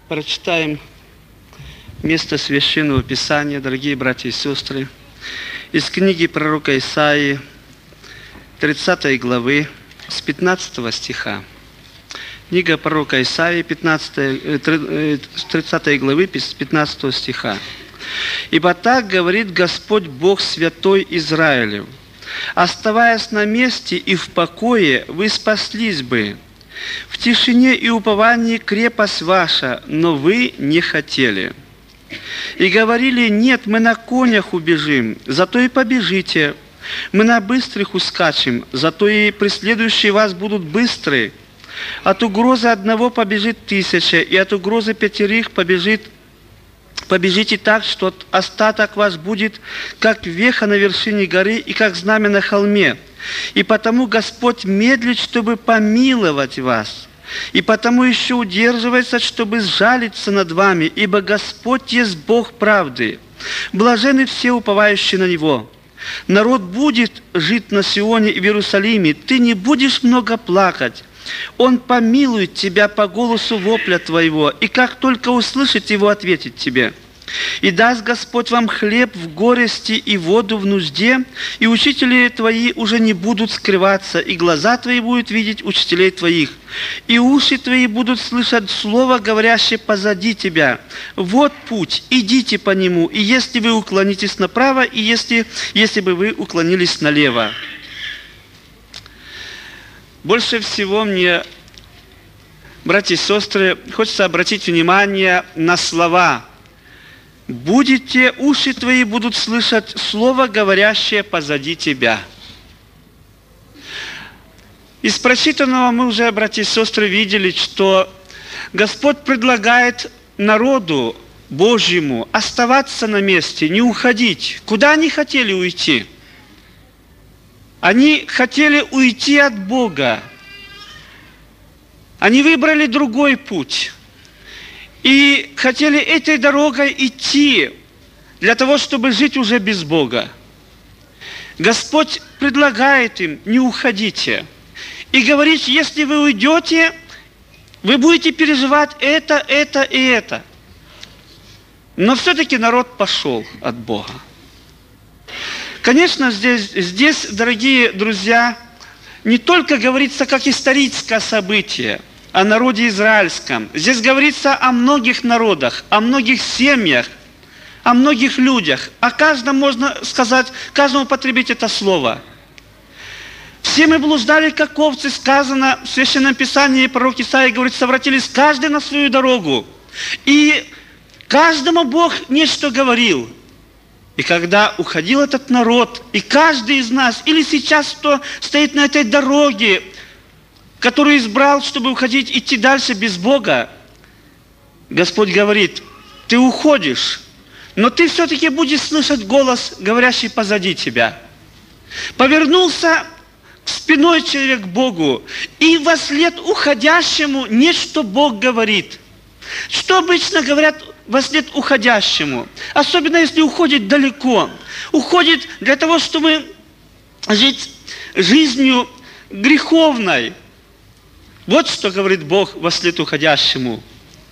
Прочитаем место Священного Писания, дорогие братья и сестры, из книги пророка Исаии, 30 главы, с 15 стиха. Книга пророка Исаии, 30 главы, с 15 стиха. «Ибо так говорит Господь Бог Святой Израилев: оставаясь на месте и в покое, вы спаслись бы. В тишине и уповании крепость ваша, но вы не хотели. И говорили: нет, мы на конях убежим, зато и побежите. Мы на быстрых ускачем, зато и преследующие вас будут быстры. От угрозы одного побежит 1000, и от угрозы 5 побежите так, что остаток ваш будет, как веха на вершине горы и как знамя на холме. И потому Господь медлит, чтобы помиловать вас, и потому еще удерживается, чтобы сжалиться над вами, ибо Господь есть Бог правды. Блаженны все, уповающие на Него. Народ будет жить на Сионе и в Иерусалиме, ты не будешь много плакать. Он помилует тебя по голосу вопля твоего, и как только услышит его, ответит тебе. И даст Господь вам хлеб в горести и воду в нужде, и учители твои уже не будут скрываться, и глаза твои будут видеть учителей твоих, и уши твои будут слышать слово, говорящее позади тебя. Вот путь, идите по нему, и если вы уклонитесь направо, и если бы вы уклонились налево». Больше всего мне, братья и сестры, хочется обратить внимание на слова. «Будете, уши твои будут слышать слово, говорящее позади тебя». Из прочитанного мы уже, братья и сестры, видели, что Господь предлагает народу Божьему оставаться на месте, не уходить. Куда они хотели уйти? Они хотели уйти от Бога. Они выбрали другой путь. И хотели этой дорогой идти для того, чтобы жить уже без Бога. Господь предлагает им: не уходите. И говорит: если вы уйдете, вы будете переживать это и это. Но все-таки народ пошел от Бога. Конечно, здесь, дорогие друзья, не только говорится как историческое событие о народе израильском. Здесь говорится о многих народах, о многих семьях, о многих людях. О каждом можно сказать, каждому употребить это слово. Все мы блуждали, как овцы, сказано в Священном Писании, пророк Исаия говорит: совратились каждый на свою дорогу. И каждому Бог нечто говорил. И когда уходил этот народ, и каждый из нас, или сейчас, кто стоит на этой дороге, которую избрал, чтобы уходить, идти дальше без Бога, Господь говорит: ты уходишь, но ты все-таки будешь слышать голос, говорящий позади тебя. Повернулся спиной человек к Богу, и вослед уходящему нечто Бог говорит. Что обычно говорят вослед уходящему? Особенно если уходит далеко. Уходит для того, чтобы жить жизнью греховной. Вот что говорит Бог вослед уходящему.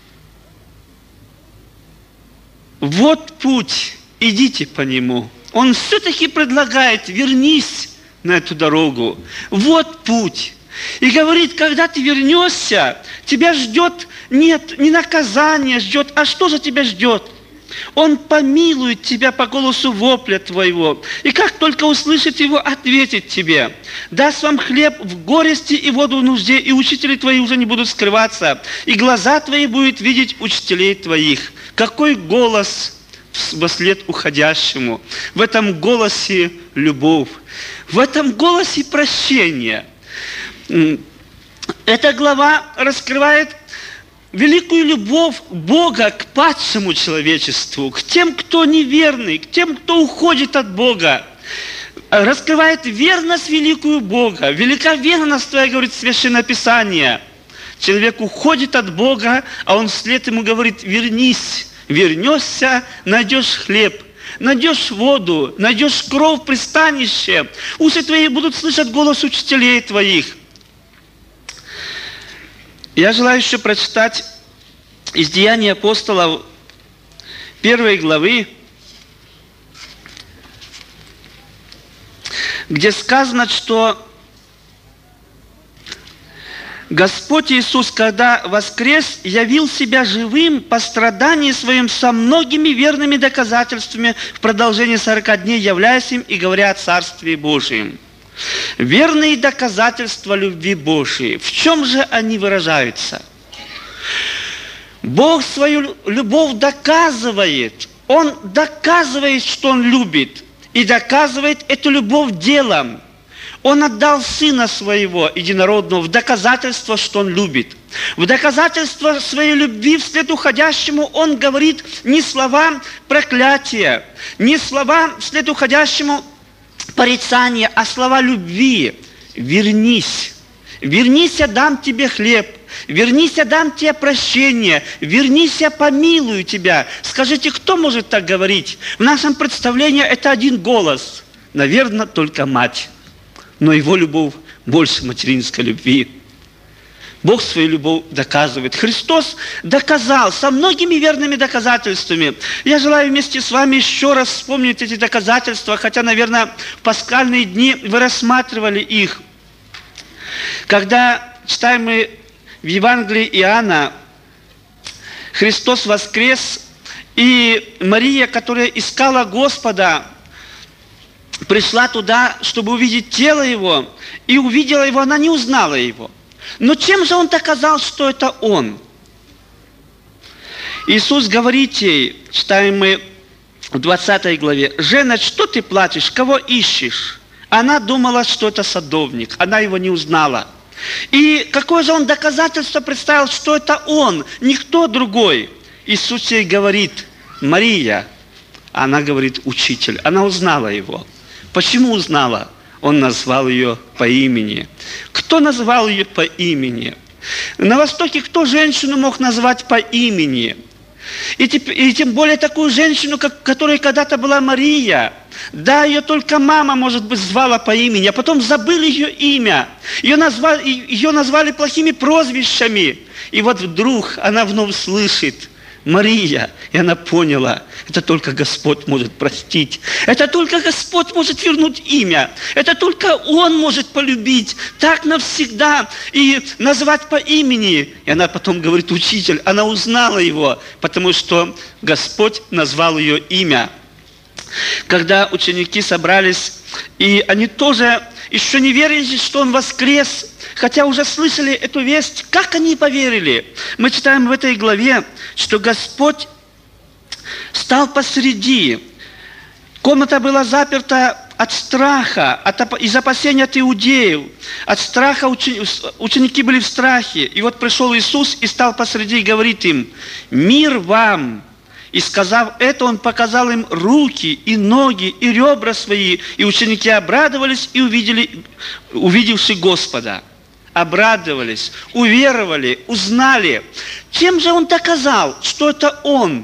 Вот путь, идите по нему. Он все-таки предлагает: вернись на эту дорогу. Вот путь. И говорит: когда ты вернешься, тебя ждет, нет, не наказание ждет, а что же тебя ждет? Он помилует тебя по голосу вопля твоего. И как только услышит его, ответит тебе: даст вам хлеб в горести и воду в нужде, и учители твои уже не будут скрываться, и глаза твои будут видеть учителей твоих. Какой голос вслед уходящему! В этом голосе любовь, в этом голосе прощение. Эта глава раскрывает великую любовь Бога к падшему человечеству, к тем, кто неверный, к тем, кто уходит от Бога. Раскрывает верность великую Бога. Велика верность твоя, говорит Священное Писание. Человек уходит от Бога, а он вслед ему говорит: вернись. Вернешься, найдешь хлеб, найдешь воду, найдешь кров, пристанище. Уши твои будут слышать голос учителей твоих. Я желаю еще прочитать из Деяний апостолов 1 главы, где сказано, что Господь Иисус, когда воскрес, явил себя живым по страдании своим со многими верными доказательствами в продолжении 40 дней, являясь им и говоря о Царстве Божьем. Верные доказательства любви Божьей. В чем же они выражаются? Бог свою любовь доказывает. Он доказывает, что Он любит. И доказывает эту любовь делом. Он отдал Сына Своего Единородного в доказательство, что Он любит. В доказательство своей любви вслед уходящему Он говорит не слова проклятия, не слова вслед уходящему порицания, а слова любви. Вернись. Вернись, я дам тебе хлеб. Вернись, я дам тебе прощение. Вернись, я помилую тебя. Скажите, кто может так говорить? В нашем представлении это один голос. Наверное, только мать. Но его любовь больше материнской любви. Бог свою любовь доказывает. Христос доказал со многими верными доказательствами. Я желаю вместе с вами еще раз вспомнить эти доказательства, хотя, наверное, в пасхальные дни вы рассматривали их. Когда читаем мы в Евангелии Иоанна, Христос воскрес, и Мария, которая искала Господа, пришла туда, чтобы увидеть тело Его, и увидела Его, она не узнала Его. Но чем же Он доказал, что это Он? Иисус говорит ей, читаем мы в 20 главе, «Жена, что ты плачешь, кого ищешь?» Она думала, что это садовник, она его не узнала. И какое же Он доказательство представил, что это Он, никто другой? Иисус ей говорит, «Мария». Она говорит, «Учитель». Она узнала Его. Почему узнала? Он назвал ее по имени. Кто назвал ее по имени? На Востоке кто женщину мог назвать по имени? И тем более такую женщину, которая когда-то была Мария. Да, ее только мама, может быть, звала по имени, а потом забыли ее имя. Ее назвали плохими прозвищами. И вот вдруг она вновь слышит Мария, и она поняла, это только Господь может простить, это только Господь может вернуть имя, это только Он может полюбить так навсегда и назвать по имени. И она потом говорит, учитель, она узнала Его, потому что Господь назвал ее имя. Когда ученики собрались, и они тоже еще не верили, что Он воскрес, хотя уже слышали эту весть, как они поверили? Мы читаем в этой главе, что Господь стал посреди. Комната была заперта от страха, из опасения от иудеев. От страха ученики были в страхе. И вот пришел Иисус и стал посреди и говорит им, «Мир вам!» И сказав это, Он показал им руки и ноги, и ребра свои. И ученики обрадовались и увидевши Господа. Обрадовались, уверовали, узнали. Чем же Он доказал, что это Он?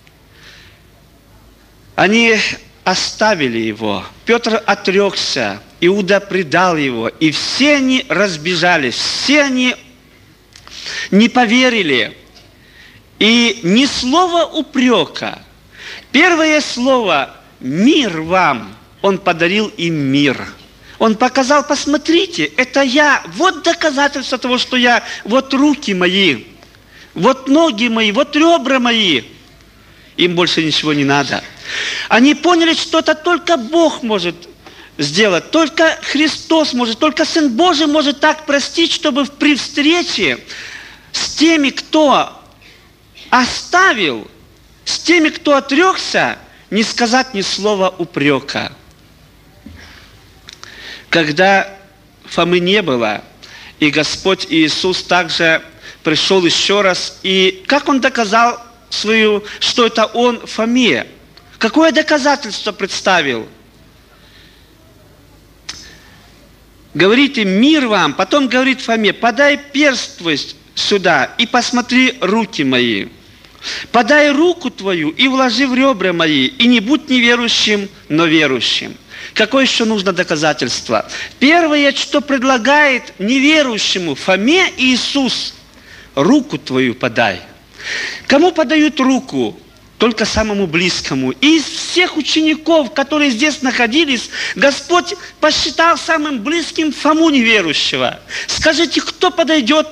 Они оставили Его. Петр отрекся, Иуда предал Его. И все они разбежались, все они не поверили. И ни слова упрека. Первое слово «мир вам». Он подарил им мир. Он показал, посмотрите, это я. Вот доказательство того, что я. Вот руки мои, вот ноги мои, вот ребра мои. Им больше ничего не надо. Они поняли, что это только Бог может сделать. Только Христос может, только Сын Божий может так простить, чтобы при встрече с теми, кто оставил, с теми, кто отрекся, не сказать ни слова упрека. Когда Фомы не было, и Господь Иисус также пришел еще раз, и как Он доказал что это Он Фоме? Какое доказательство представил? Говорит им, мир вам, потом говорит Фоме, подай перст твой сюда и посмотри руки мои. Подай руку твою и вложи в ребра мои, и не будь неверующим, но верующим. Какое еще нужно доказательство? Первое, что предлагает неверующему Фоме Иисус, руку твою подай. Кому подают руку? Только самому близкому. И из всех учеников, которые здесь находились, Господь посчитал самым близким Фому неверующего. Скажите, кто подойдет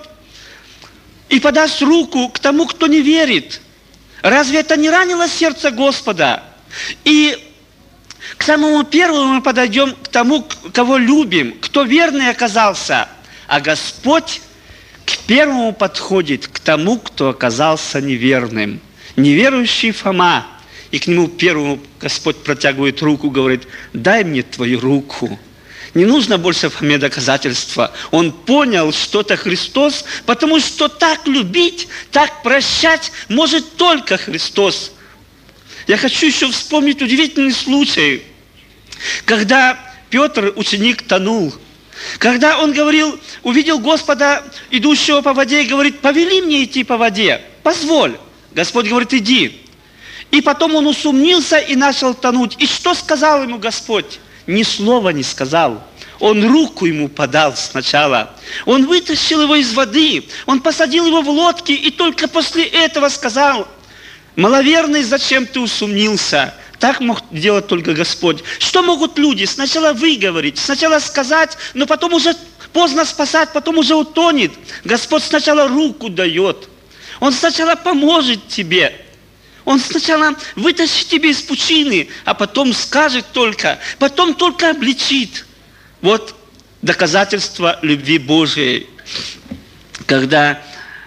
и подаст руку к тому, кто не верит? Разве это не ранило сердце Господа? И к самому первому мы подойдем к тому, кого любим, кто верный оказался. А Господь к первому подходит к тому, кто оказался неверным. Неверующий Фома, и к нему первому Господь протягивает руку, говорит: дай мне твою руку. Не нужно больше Фоме доказательства. Он понял, что это Христос, потому что так любить, так прощать может только Христос. Я хочу еще вспомнить удивительный случай, когда Петр, ученик, тонул. Когда он говорил, увидел Господа, идущего по воде, и говорит: повели мне идти по воде, позволь. Господь говорит: иди. И потом он усомнился и начал тонуть. И что сказал ему Господь? Ни слова не сказал. Он руку ему подал сначала. Он вытащил его из воды. Он посадил его в лодки. И только после этого сказал: маловерный, зачем ты усомнился? Так мог делать только Господь. Что могут люди? Сначала выговорить, сначала сказать, но потом уже поздно спасать, потом уже утонет. Господь сначала руку дает. Он сначала поможет тебе. Он сначала вытащит тебя из пучины, а потом скажет только, потом только обличит. Вот доказательство любви Божией. Когда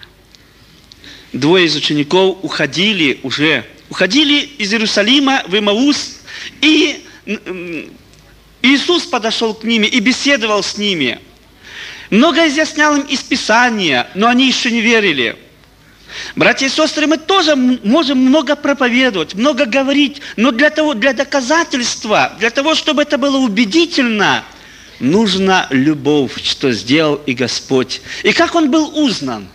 двое из учеников уходили из Иерусалима в Имаус, и Иисус подошел к ним и беседовал с ними. Много изъяснял им из Писания, но они еще не верили. Братья и сестры, мы тоже можем много проповедовать, много говорить, но для доказательства, для того, чтобы это было убедительно, нужна любовь, что сделал и Господь. И как Он был узнан?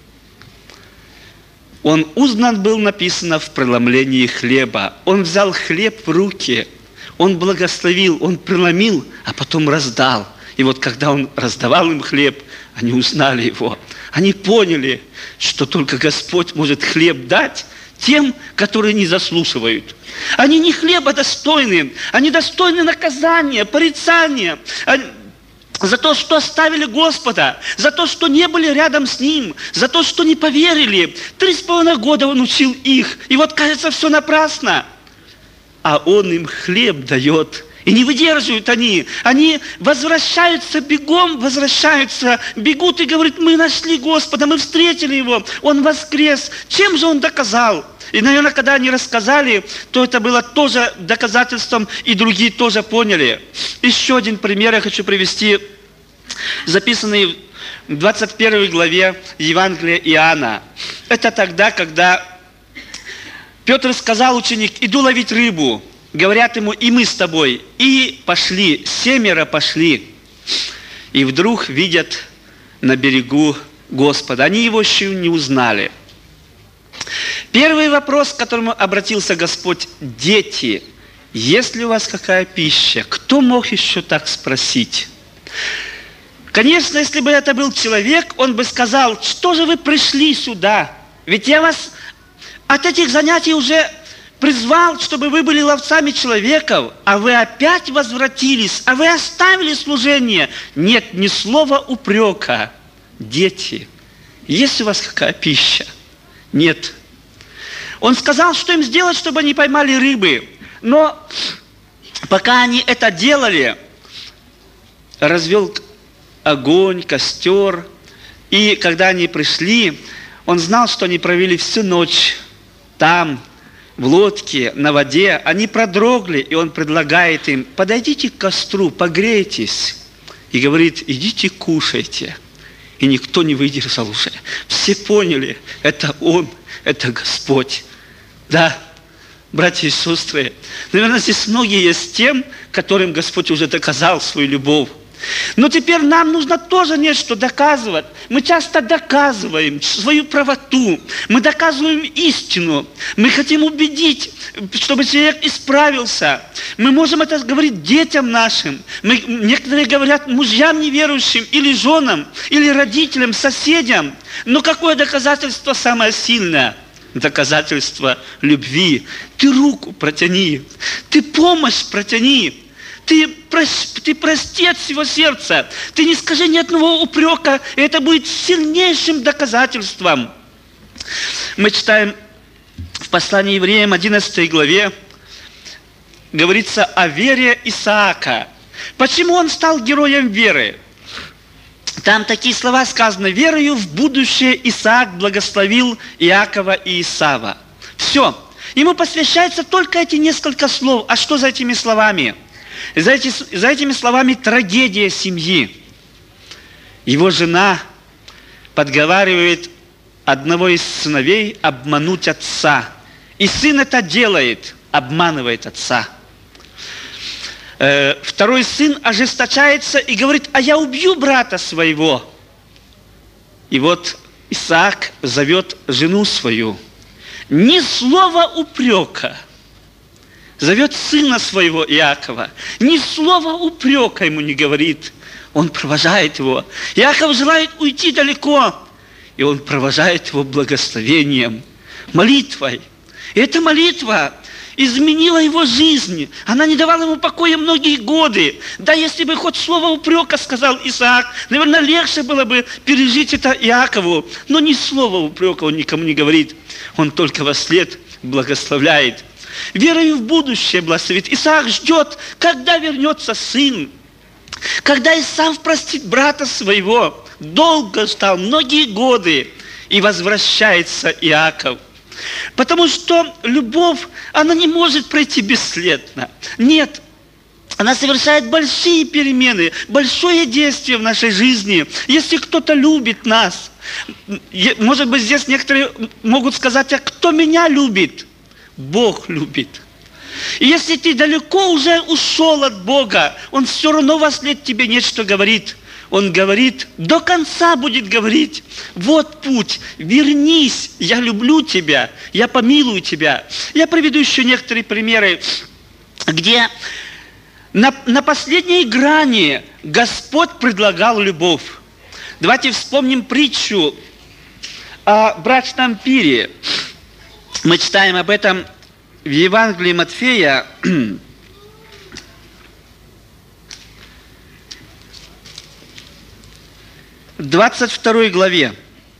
Он узнан был, написано, в преломлении хлеба. Он взял хлеб в руки, Он благословил, Он преломил, а потом раздал. И вот когда Он раздавал им хлеб, они узнали Его. Они поняли, что только Господь может хлеб дать тем, которые не заслуживают. Они не хлеба достойны, они достойны наказания, порицания за то, что оставили Господа, за то, что не были рядом с Ним, за то, что не поверили. 3,5 года Он учил их, и вот кажется, все напрасно. А Он им хлеб дает. И не выдерживают они возвращаются бегом, бегут и говорят: мы нашли Господа, мы встретили Его, Он воскрес. Чем же Он доказал? И, наверное, когда они рассказали, то это было тоже доказательством, и другие тоже поняли. Еще один пример я хочу привести, записанный в 21 главе Евангелия Иоанна. Это тогда, когда Петр сказал: ученик, иду ловить рыбу. Говорят ему: и мы с тобой. И пошли, 7 пошли. И вдруг видят на берегу Господа. Они Его еще не узнали. Первый вопрос, к которому обратился Господь: дети, есть ли у вас какая пища? Кто мог еще так спросить? Конечно, если бы это был человек, он бы сказал: что же вы пришли сюда? Ведь я вас от этих занятий уже призвал, чтобы вы были ловцами человеков, а вы опять возвратились, а вы оставили служение. Нет ни слова упрека. Дети, есть у вас какая пища? Нет. Он сказал, что им сделать, чтобы они поймали рыбы. Но пока они это делали, развел огонь, костер. И когда они пришли, он знал, что они провели всю ночь там, в лодке, на воде. Они продрогли, и он предлагает им: подойдите к костру, погрейтесь. И говорит: идите кушайте. И никто не выдержал уже. Все поняли, это Он, это Господь. Да, братья и сестры, наверное, здесь многие есть тем, которым Господь уже доказал свою любовь. Но теперь нам нужно тоже нечто доказывать. Мы часто доказываем свою правоту, мы доказываем истину, мы хотим убедить, чтобы человек исправился. Мы можем это говорить детям нашим. Некоторые говорят мужьям неверующим, или женам, или родителям, соседям. Но какое доказательство самое сильное? Доказательство любви. Ты руку протяни, ты помощь протяни. Ты прости от всего сердца. Ты не скажи ни одного упрека, и это будет сильнейшим доказательством. Мы читаем в послании евреям 11 главе, говорится о вере Исаака. Почему он стал героем веры? Там такие слова сказаны: «Верою в будущее Исаак благословил Иакова и Исава». Все. Ему посвящается только эти несколько слов. А что за этими словами? За этими словами трагедия семьи. Его жена подговаривает одного из сыновей обмануть отца. И сын это делает, обманывает отца. Второй сын ожесточается и говорит: а я убью брата своего. И вот Исаак зовет жену свою. Ни слова упрека. Зовет сына своего Иакова. Ни слова упрека ему не говорит. Он провожает его. Иаков желает уйти далеко. И он провожает его благословением, молитвой. И эта молитва изменила его жизнь. Она не давала ему покоя многие годы. Да, если бы хоть слово упрека сказал Исаак, наверное, легче было бы пережить это Иакову. Но ни слова упрека он никому не говорит. Он только вослед благословляет. Верою в будущее благословит. Исаак ждет, когда вернется сын. Когда Исав простит брата своего. Долго ждал, многие годы. И возвращается Иаков. Потому что любовь, она не может пройти бесследно. Нет, она совершает большие перемены, большое действие в нашей жизни. Если кто-то любит нас, может быть, здесь некоторые могут сказать: а кто меня любит? Бог любит. И если ты далеко уже ушел от Бога, Он все равно вослед тебе нечто говорит. Он говорит, до конца будет говорить: вот путь, вернись, я люблю тебя, я помилую тебя. Я приведу еще некоторые примеры, где на последней грани Господь предлагал любовь. Давайте вспомним притчу о брачном пире. Мы читаем об этом в Евангелии Матфея, 22 главе.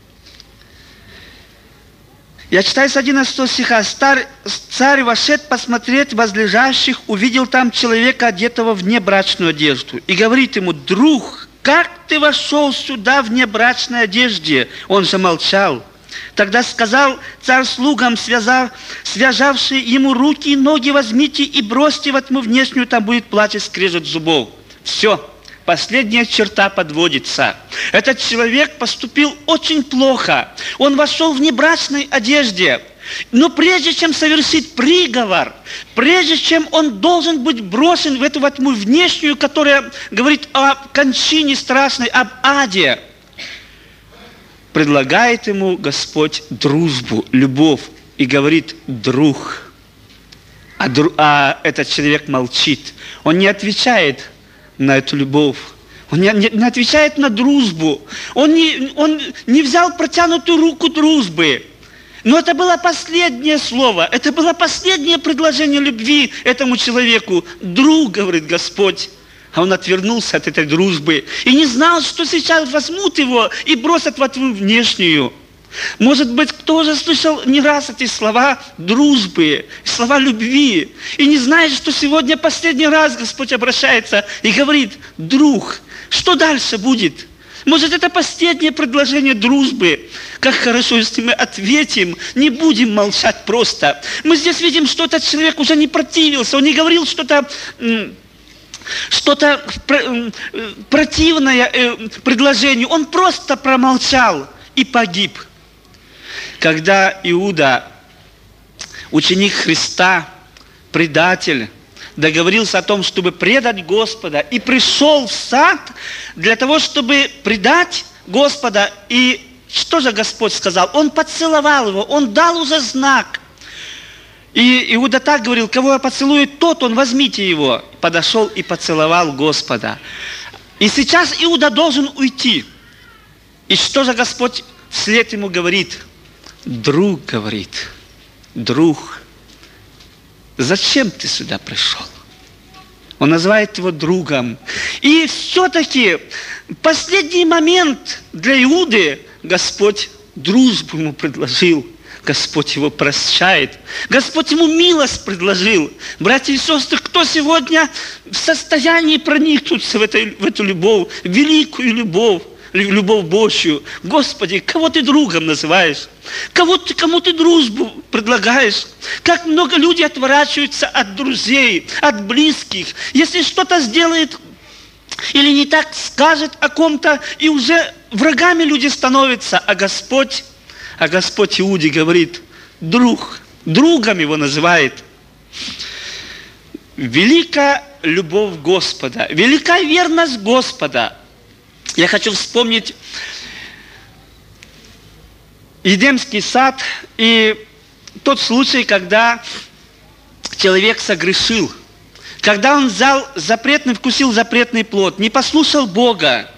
Я читаю с 11 стиха. «Царь вошед посмотреть возлежащих, увидел там человека, одетого в небрачную одежду, и говорит ему: друг, как ты вошел сюда в небрачной одежде?» Он же молчал. Тогда сказал царь слугам, связавшие ему руки и ноги: возьмите и бросьте во тьму внешнюю, там будет плач и скрежет зубов. Все. Последняя черта подводится. Этот человек поступил очень плохо. Он вошел в небрачной одежде. Но прежде чем совершить приговор, прежде чем он должен быть брошен в эту во тьму внешнюю, которая говорит о кончине страшной, об аде, предлагает ему Господь дружбу, любовь, и говорит: друг. А этот человек молчит. Он не отвечает на эту любовь. Он не отвечает на дружбу. Он не взял протянутую руку дружбы. Но это было последнее слово. Это было последнее предложение любви этому человеку. Друг, говорит Господь. А он отвернулся от этой дружбы. И не знал, что сейчас возьмут его и бросят во тьму внешнюю. Может быть, кто уже слышал не раз эти слова дружбы, слова любви, и не знает, что сегодня последний раз Господь обращается и говорит: друг, что дальше будет? Может, это последнее предложение дружбы? Как хорошо, если мы ответим, не будем молчать просто. Мы здесь видим, что этот человек уже не противился, он не говорил что-то противное предложению, он просто промолчал и погиб. Когда Иуда, ученик Христа, предатель, договорился о том, чтобы предать Господа, и пришел в сад для того, чтобы предать Господа. И что же Господь сказал? Он поцеловал его, он дал уже знак. И Иуда так говорил: кого поцелует тот, он возьмите его. Подошел и поцеловал Господа. И сейчас Иуда должен уйти. И что же Господь вслед ему говорит? Друг, говорит, друг, зачем ты сюда пришел? Он называет его другом. И все-таки в последний момент для Иуды Господь дружбу ему предложил. Господь его прощает. Господь ему милость предложил. Братья и сестры, кто сегодня в состоянии проникнуться в эту любовь, великую любовь, любовь Божью? Господи, кого ты другом называешь? Кому ты дружбу предлагаешь? Как много людей отворачиваются от друзей, от близких. Если что-то сделает или не так скажет о ком-то, и уже врагами люди становятся, а Господь Иуде говорит: друг, другом его называет. Велика любовь Господа, велика верность Господа. Я хочу вспомнить Едемский сад и тот случай, когда человек согрешил, когда он вкусил запретный плод, не послушал Бога.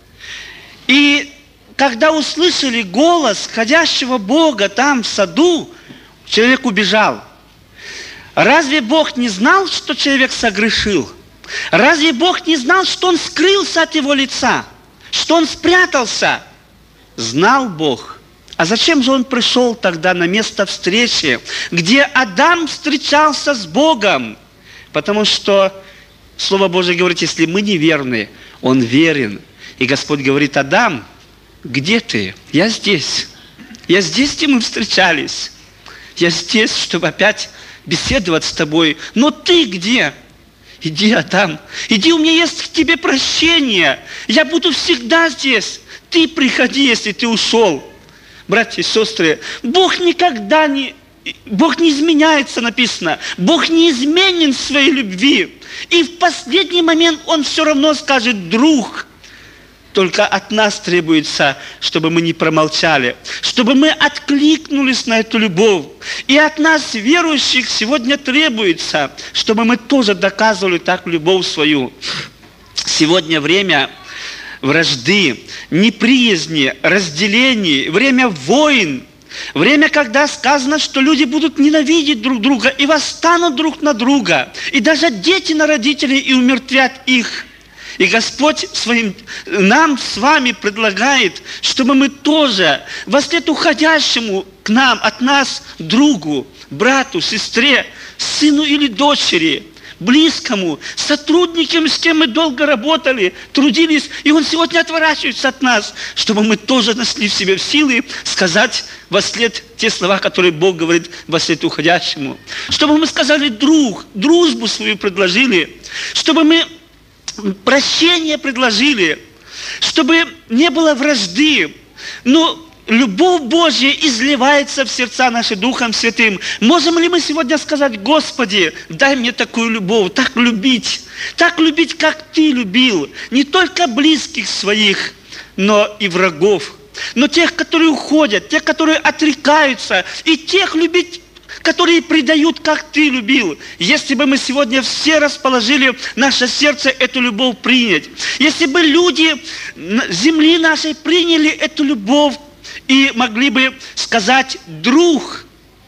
И когда услышали голос ходящего Бога там в саду, человек убежал. Разве Бог не знал, что человек согрешил? Разве Бог не знал, что он скрылся от его лица? Что он спрятался? Знал Бог. А зачем же он пришел тогда на место встречи, где Адам встречался с Богом? Потому что Слово Божие говорит: если мы неверны, он верен. И Господь говорит: Адам, где ты? Я здесь. Я здесь, где мы встречались. Я здесь, чтобы опять беседовать с тобой. Но ты где? Иди, Адам. Иди, у меня есть к тебе прощение. Я буду всегда здесь. Ты приходи, если ты ушел. Братья и сестры, Бог не изменяется, написано. Бог не изменен в своей любви. И в последний момент Он все равно скажет: друг. Только от нас требуется, чтобы мы не промолчали, чтобы мы откликнулись на эту любовь. И от нас, верующих, сегодня требуется, чтобы мы тоже доказывали так любовь свою. Сегодня время вражды, неприязни, разделений, время войн, время, когда сказано, что люди будут ненавидеть друг друга и восстанут друг на друга, и даже дети на родителей и умертвят их. И Господь нам с вами предлагает, чтобы мы тоже вслед уходящему к нам, от нас, другу, брату, сестре, сыну или дочери, близкому, сотрудникам, с кем мы долго работали, трудились, и он сегодня отворачивается от нас, чтобы мы тоже нашли в себе силы сказать вслед те слова, которые Бог говорит вслед уходящему. Чтобы мы сказали: друг, дружбу свою предложили, чтобы мы прощение предложили, чтобы не было вражды. Но любовь Божья изливается в сердца наши Духом Святым. Можем ли мы сегодня сказать: Господи, дай мне такую любовь, так любить, как Ты любил, не только близких своих, но и врагов, но тех, которые уходят, тех, которые отрекаются, и тех любить, которые предают, как Ты любил. Если бы мы сегодня все расположили наше сердце эту любовь принять, если бы люди земли нашей приняли эту любовь и могли бы сказать: друг,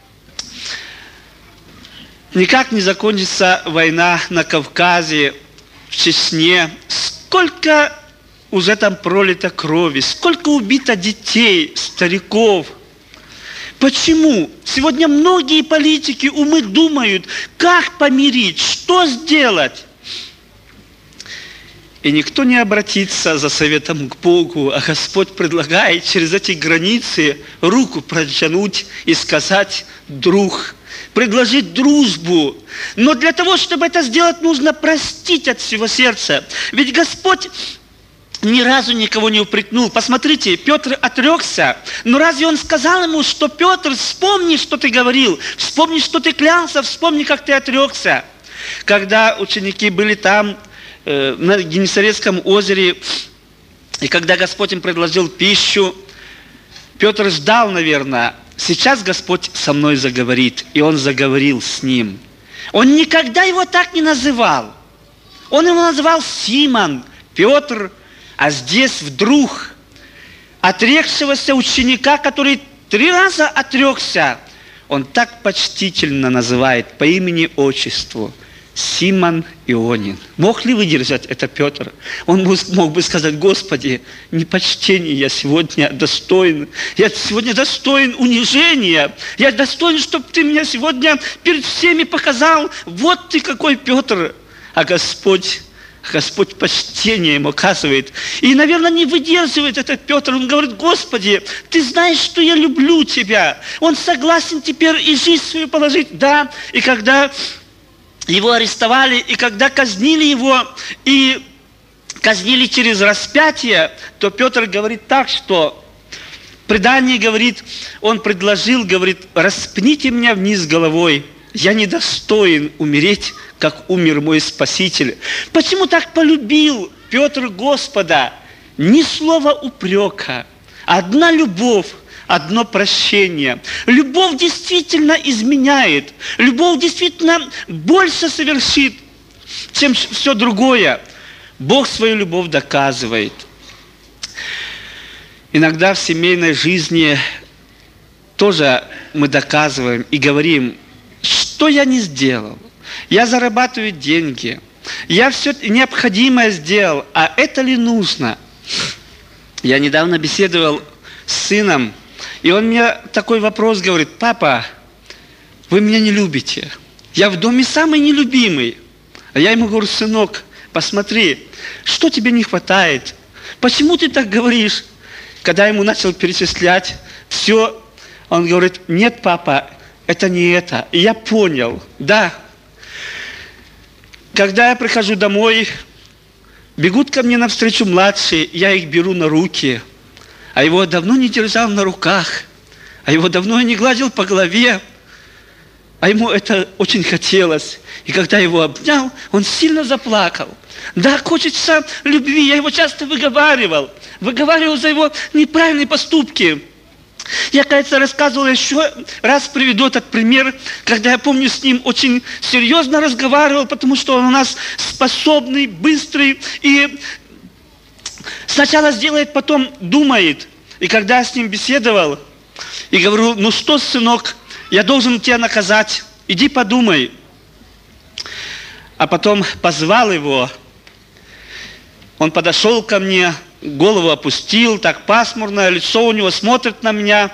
никак не закончится война на Кавказе, в Чечне. Сколько уже там пролито крови, сколько убито детей, стариков. Почему? Сегодня многие политики, умы думают, как помирить, что сделать. И никто не обратится за советом к Богу, а Господь предлагает через эти границы руку протянуть и сказать: друг, предложить дружбу. Но для того, чтобы это сделать, нужно простить от всего сердца. Ведь Господь ни разу никого не упрекнул. Посмотрите, Петр отрекся, но разве он сказал ему, что: Петр, вспомни, что ты говорил, вспомни, что ты клялся, вспомни, как ты отрекся. когда ученики были там, на Генесарецком озере, и когда Господь им предложил пищу, Петр ждал, наверное, сейчас Господь со мной заговорит, и он заговорил с ним. Он никогда его так не называл. Он его называл Симон, Петр, а здесь вдруг отрекшегося ученика, который 3 раза отрекся, он так почтительно называет по имени-отчеству: Симон Ионин. Мог ли выдержать это Петр? Он мог бы сказать: Господи, непочтение я сегодня достоин. Я сегодня достоин унижения. Я достоин, чтобы ты меня сегодня перед всеми показал. Вот ты какой, Петр. А Господь почтение ему оказывает. И, наверное, не выдерживает этот Петр. Он говорит: Господи, ты знаешь, что я люблю тебя. Он согласен теперь и жизнь свою положить. Да, и когда его арестовали, и когда казнили его, и казнили через распятие, то Петр говорит так, что предание говорит, он предложил, говорит: распните меня вниз головой. Я недостоин умереть, как умер мой Спаситель. Почему так полюбил Петр Господа? Ни слова упрека, одна любовь, одно прощение. Любовь действительно изменяет. Любовь действительно больше совершит, чем все другое. Бог свою любовь доказывает. Иногда в семейной жизни тоже мы доказываем и говорим: что я не сделал? Я зарабатываю деньги, я все необходимое сделал, а это ли нужно? Я недавно беседовал с сыном, и он мне такой вопрос говорит: папа, вы меня не любите. Я в доме самый нелюбимый. А я ему говорю: сынок, посмотри, что тебе не хватает? Почему ты так говоришь? Когда ему начал перечислять все, он говорит: нет, папа, это не это. И я понял, да. Когда я прихожу домой, бегут ко мне навстречу младшие, я их беру на руки, а его давно не держал на руках, а его давно не гладил по голове, а ему это очень хотелось. И когда его обнял, он сильно заплакал. Да, хочется любви, я его часто выговаривал за его неправильные поступки. Я, кажется, рассказывал, еще раз приведу этот пример, когда я помню, с ним очень серьезно разговаривал, потому что он у нас способный, быстрый, и сначала сделает, потом думает. И когда я с ним беседовал, и говорю: ну что, сынок, я должен тебя наказать, иди подумай. А потом позвал его, он подошел ко мне, голову опустил, так пасмурно, лицо у него смотрит на меня.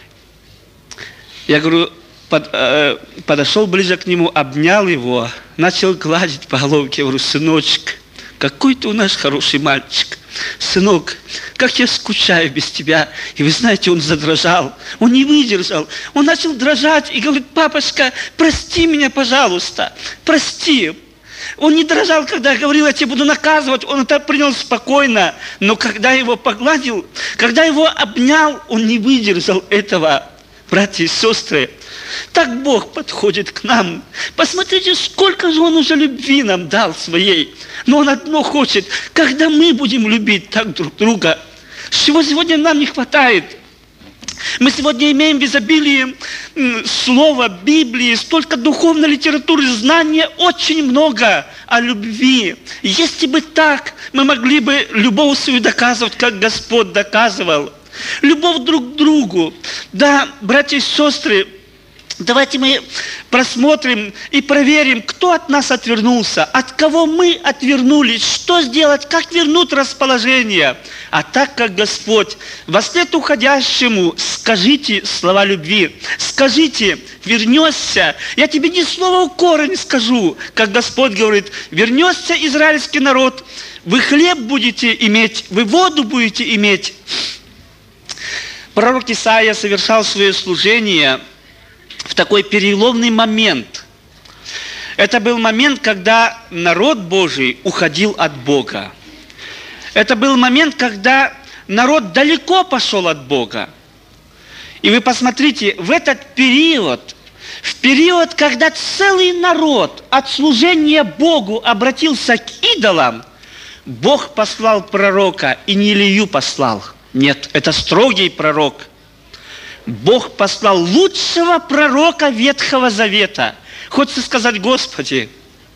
Я говорю, подошел ближе к нему, обнял его, начал гладить по головке. Я говорю: сыночек, какой ты у нас хороший мальчик. Сынок, как я скучаю без тебя. И вы знаете, он задрожал, он не выдержал. Он начал дрожать и говорит: папочка, прости меня, пожалуйста, прости. Он не дрожал, когда я говорил: я тебя буду наказывать. Он это принял спокойно. Но когда я его погладил, когда его обнял, он не выдержал этого. Братья и сестры, так Бог подходит к нам. Посмотрите, сколько же Он уже любви нам дал своей. Но Он одно хочет: когда мы будем любить так друг друга. Чего сегодня нам не хватает? Мы сегодня имеем в изобилии слова, Библии, столько духовной литературы, знания очень много о любви. Если бы так, мы могли бы любовь свою доказывать, как Господь доказывал. Любовь друг к другу. Да, братья и сестры, давайте мы просмотрим и проверим, кто от нас отвернулся, от кого мы отвернулись, что сделать, как вернуть расположение. А так как Господь вослед уходящему, скажите слова любви, скажите: вернешься. Я тебе ни слова укора не скажу, как Господь говорит: вернешься израильский народ, вы хлеб будете иметь, вы воду будете иметь. Пророк Исаия совершал свое служение в такой переломный момент. Это был момент, когда народ Божий уходил от Бога. Это был момент, когда народ далеко пошел от Бога. И вы посмотрите, в этот период В период, когда целый народ от служения Богу обратился к идолам, Бог послал пророка, и не Илью послал. Нет, это строгий пророк. Бог послал лучшего пророка Ветхого Завета. Хочется сказать: Господи,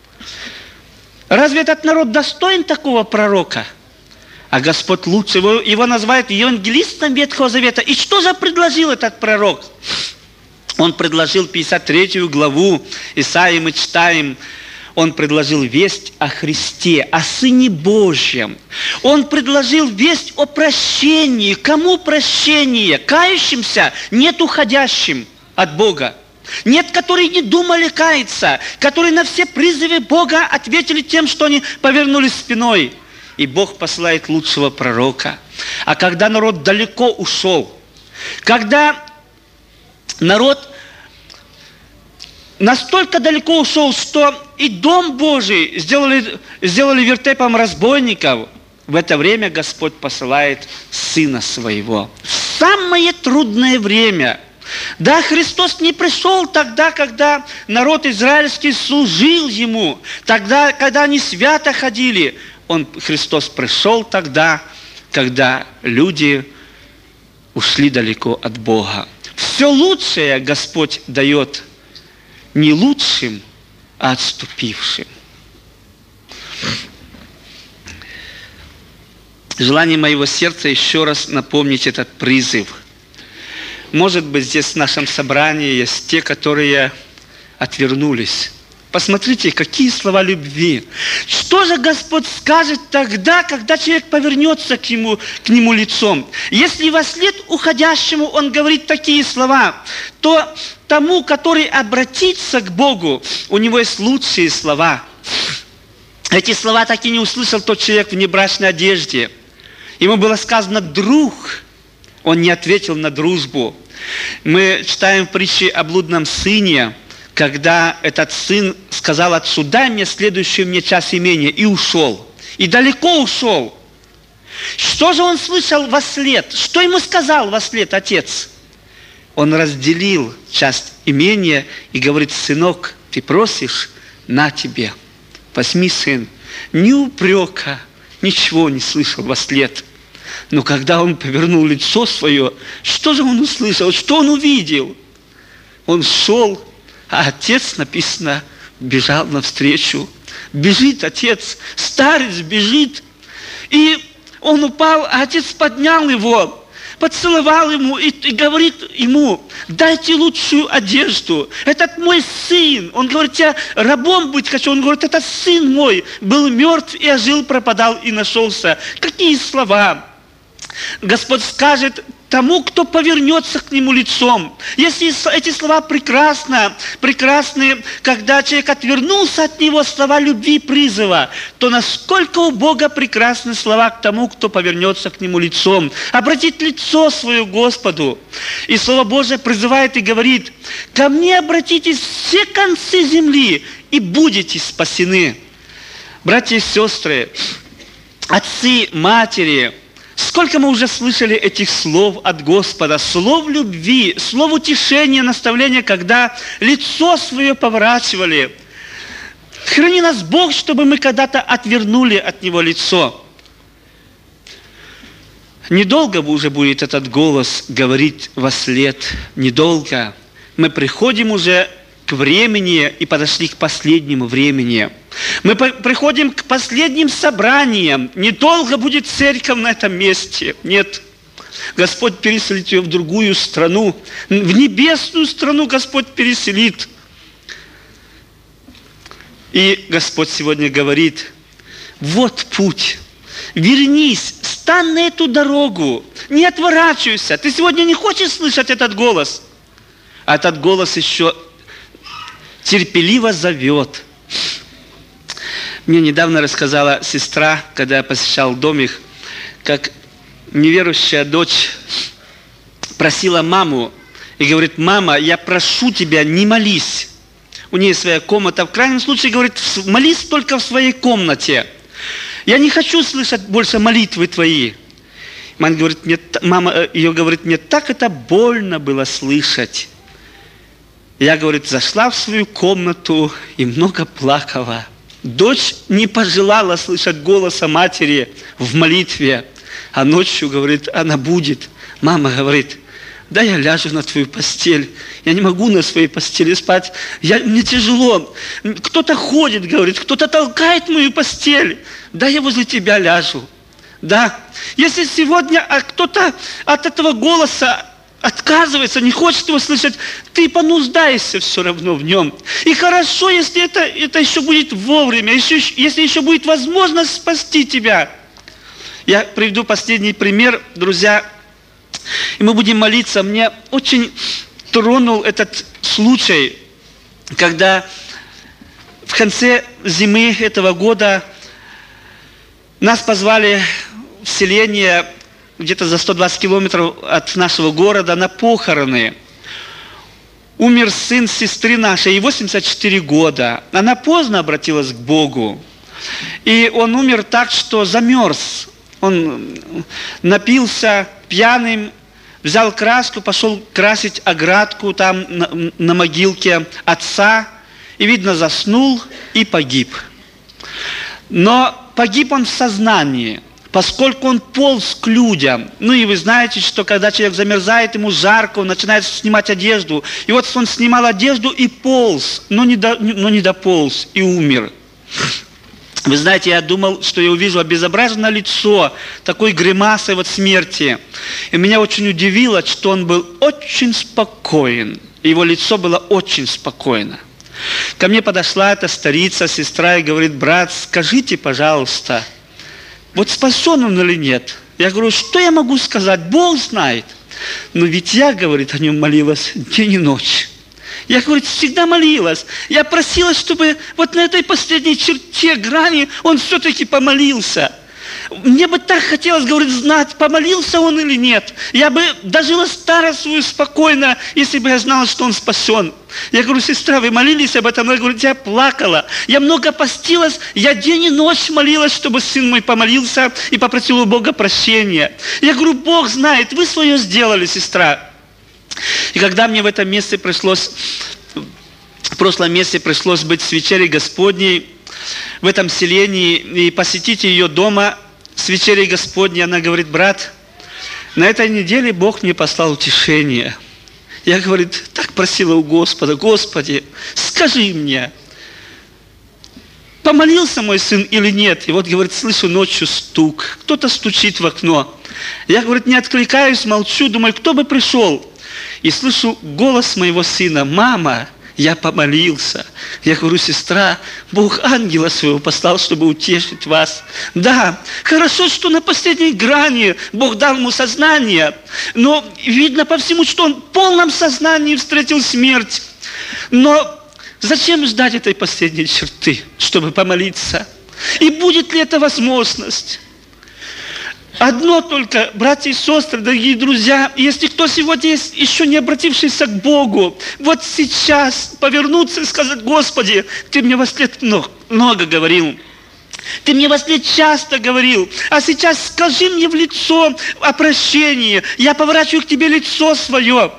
разве этот народ достоин такого пророка? А Господь лучше. Его называют евангелистом Ветхого Завета. И что же предложил этот пророк? Он предложил 53 главу Исаии, мы читаем. Он предложил весть о Христе, о Сыне Божьем. Он предложил весть о прощении. Кому прощение? Кающимся, нет уходящим от Бога. Нет, которые не думали каяться, которые на все призывы Бога ответили тем, что они повернулись спиной. И Бог посылает лучшего пророка. А когда народ далеко ушел, когда народ настолько далеко ушел, что и Дом Божий сделали вертепом разбойников, в это время Господь посылает Сына Своего. В самое трудное время. Да, Христос не пришел тогда, когда народ израильский служил Ему, тогда, когда они свято ходили. Христос пришел тогда, когда люди ушли далеко от Бога. Все лучшее Господь дает не лучшим, а отступившим. Желание моего сердца еще раз напомнить этот призыв. Может быть, здесь в нашем собрании есть те, которые отвернулись. Посмотрите, какие слова любви. Что же Господь скажет тогда, когда человек повернется к нему лицом? Если во след уходящему Он говорит такие слова, то тому, который обратится к Богу, у него есть лучшие слова. Эти слова так и не услышал тот человек в небрачной одежде. Ему было сказано: «друг». Он не ответил на дружбу. Мы читаем в притче о блудном сыне, когда этот сын сказал отцу: «дай мне следующий мне час имения», и ушел. И далеко ушел. Что же он слышал вослед? Что ему сказал вослед отец? Он разделил часть имения и говорит: «сынок, ты просишь, на тебе, возьми, сын». Ни упрека, ничего не слышал вослед. Но когда он повернул лицо свое, что же он услышал? Что он увидел? Он шел, а отец, написано, бежал навстречу. Бежит отец, старец бежит. И он упал, а отец поднял его, поцеловал ему и говорит ему: «дайте лучшую одежду. Этот мой сын». Он говорит: «я рабом быть хочу». Он говорит: «это сын мой, был мертв и ожил, пропадал и нашелся». Какие слова! Господь скажет тому, кто повернется к Нему лицом. Если эти слова прекрасны, когда человек отвернулся от Него, слова любви, призыва, то насколько у Бога прекрасны слова к тому, кто повернется к Нему лицом, обратит лицо свое к Господу. И Слово Божие призывает и говорит: «ко мне обратитесь все концы земли, и будете спасены». Братья и сестры, отцы, матери, сколько мы уже слышали этих слов от Господа, слов любви, слов утешения, наставления, когда лицо свое поворачивали. Храни нас Бог, чтобы мы когда-то отвернули от Него лицо. Недолго уже будет этот голос говорить вослед, недолго. Мы приходим уже к времени и подошли к последнему времени. Мы приходим к последним собраниям. Недолго будет церковь на этом месте. Нет. Господь переселит ее в другую страну. В небесную страну Господь переселит. И Господь сегодня говорит: вот путь. Вернись, стань на эту дорогу. Не отворачивайся. Ты сегодня не хочешь слышать этот голос? А этот голос еще терпеливо зовет. Мне недавно рассказала сестра, когда я посещал дом их, как неверующая дочь просила маму и говорит: «мама, я прошу тебя, не молись». У нее своя комната. В крайнем случае, говорит, молись только в своей комнате. Я не хочу слышать больше молитвы твои. Мама ее говорит: мне так это больно было слышать. Я, говорит, зашла в свою комнату и много плакала. Дочь не пожелала слышать голоса матери в молитве, а ночью, говорит, она будет. Мама говорит: да, я ляжу на твою постель. Я не могу на своей постели спать. Мне тяжело. Кто-то ходит, говорит, кто-то толкает мою постель. Да, я возле тебя ляжу. Да. Если сегодня кто-то от этого голоса отказывается, не хочет его слышать, ты понуждаешься все равно в нем. И хорошо, если это еще будет вовремя, если еще будет возможность спасти тебя. Я приведу последний пример, друзья, и мы будем молиться. Мне очень тронул этот случай, когда в конце зимы этого года нас позвали в селение где-то за 120 километров от нашего города на похороны. Умер сын сестры нашей, ей 84 года. Она поздно обратилась к Богу. И он умер так, что замерз. Он напился пьяным, взял краску, пошел красить оградку там на могилке отца. И, видно, заснул и погиб. Но погиб он в сознании, поскольку он полз к людям. Ну и вы знаете, что когда человек замерзает, ему жарко, он начинает снимать одежду. И вот он снимал одежду и полз, но не дополз и умер. Вы знаете, я думал, что я увижу обезображенное лицо, такой гримасой вот смерти. И меня очень удивило, что он был очень спокоен. Его лицо было очень спокойно. Ко мне подошла эта старица, сестра, и говорит: брат, скажите, пожалуйста, вот спасен он или нет? Я говорю: что я могу сказать? Бог знает. Но ведь я, говорит, о нем молилась день и ночь. Я, говорит, всегда молилась. Я просила, чтобы вот на этой последней черте, грани, он все-таки помолился. Мне бы так хотелось, говорит, знать, помолился он или нет. Я бы дожила старость свою спокойно, если бы я знала, что он спасен. Я говорю: сестра, вы молились об этом? Она говорит: я плакала. Я много постилась, я день и ночь молилась, чтобы сын мой помолился и попросил у Бога прощения. Я говорю: Бог знает, вы свое сделали, сестра. И когда мне в этом месте в прошлом месте пришлось быть с вечерей Господней, в этом селении, и посетить ее дома с вечерей Господней, она говорит: брат, на этой неделе Бог мне послал утешение. Я, говорит, так просила у Господа: Господи, скажи мне, помолился мой сын или нет? И вот, говорит, слышу ночью стук, кто-то стучит в окно. Я, говорит, не откликаюсь, молчу, думаю, кто бы пришел. И слышу голос моего сына: мама, я помолился. Я говорю: сестра, Бог ангела своего послал, чтобы утешить вас. Да, хорошо, что на последней грани Бог дал ему сознание, но видно по всему, что он в полном сознании встретил смерть. Но зачем ждать этой последней черты, чтобы помолиться? И будет ли это возможность? Одно только, братья и сестры, дорогие друзья, если кто сегодня есть еще не обратившийся к Богу, вот сейчас повернуться и сказать: Господи, Ты мне вослед много говорил, Ты мне вослед часто говорил, а сейчас скажи мне в лицо о прощении, я поворачиваю к Тебе лицо свое.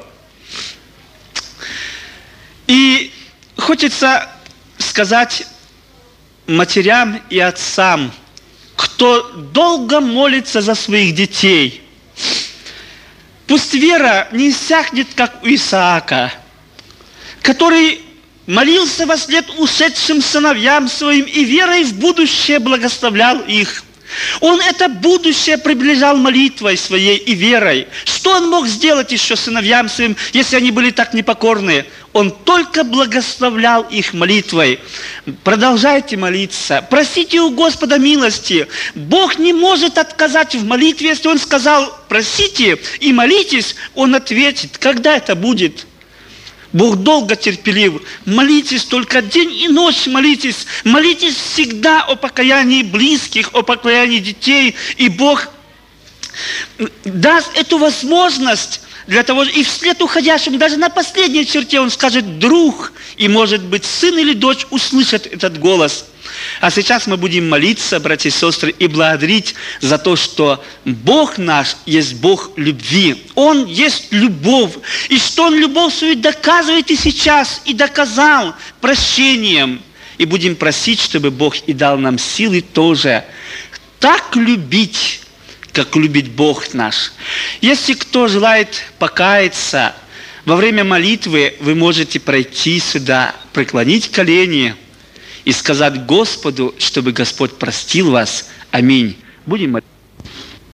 И хочется сказать матерям и отцам, кто долго молится за своих детей. Пусть вера не иссякнет, как у Исаака, который молился вослед ушедшим сыновьям своим и верой в будущее благословлял их. Он это будущее приближал молитвой своей и верой. Что он мог сделать еще сыновьям своим, если они были так непокорные? Он только благословлял их молитвой. Продолжайте молиться. Просите у Господа милости. Бог не может отказать в молитве. Если Он сказал: просите и молитесь, Он ответит. Когда это будет? Бог долго терпелив. Молитесь только день и ночь, молитесь. Молитесь всегда о покаянии близких, о покаянии детей. И Бог даст эту возможность для того, и вслед уходящему, даже на последней черте он скажет «друг», и, может быть, сын или дочь услышат этот голос. А сейчас мы будем молиться, братья и сестры, и благодарить за то, что Бог наш есть Бог любви. Он есть любовь. И что Он любовь свою доказывает и сейчас, и доказал прощением. И будем просить, чтобы Бог и дал нам силы тоже так любить, как любит Бог наш. Если кто желает покаяться, во время молитвы вы можете пройти сюда, преклонить колени и сказать Господу, чтобы Господь простил вас. Аминь. Будем молиться.